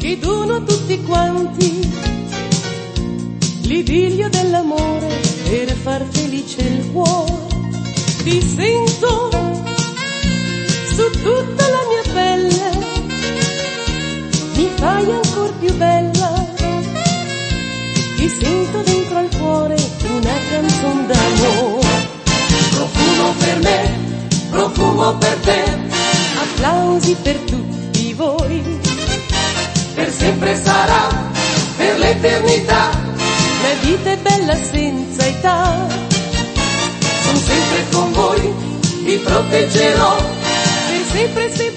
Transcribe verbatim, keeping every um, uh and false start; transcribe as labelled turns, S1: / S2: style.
S1: ed uno tutti quanti, l'idillio dell'amore per far felice il cuore. Ti sento su tutta la mia pelle, mi fai ancor più bella, ti sento dentro al cuore una canzone d'amore.
S2: Profumo per me, profumo per te,
S1: Applausi per tutti voi,
S2: per sempre sarà, per l'eternità.
S1: la vita è bella senza età.
S2: Sono sempre con voi, vi proteggerò.
S1: Per sempre, sempre